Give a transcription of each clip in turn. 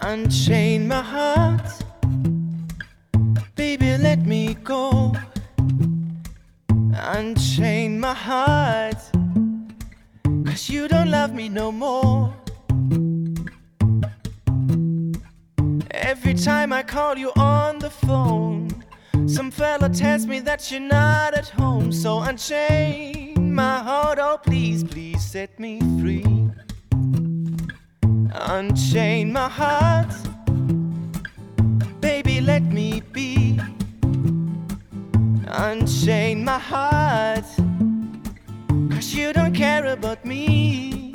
Unchain my heart, baby, let me go. Unchain my heart, 'cause you don't love me no more. Every time I call you on the phone, some fella tells me that you're not at home. So unchain my heart, oh please, please set me free. Unchain my heart, baby, let me be. Unchain my heart, 'cause you don't care about me.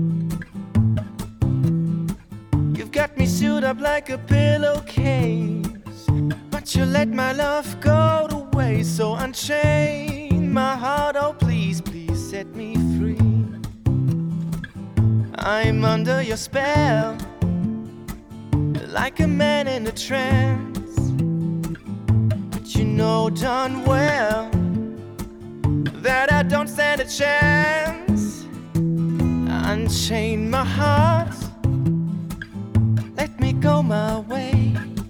You've got me sewed up like a pillowcase, but you let my love go to waste. So unchain my heart, oh please, please set me free. I'm under your spell, like a man in a trance, but you know darn well that I don't stand a chance. Unchain my heart, let me go my way.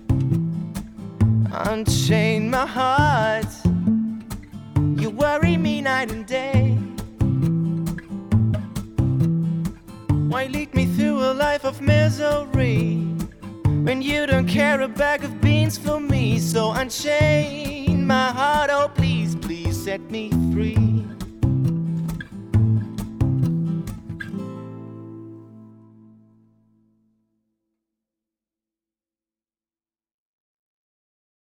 Unchain my heart, you worry me night and day. Why lead me through a life of misery when you don't care a bag of beans for me? So unchain my heart, oh please, please set me free.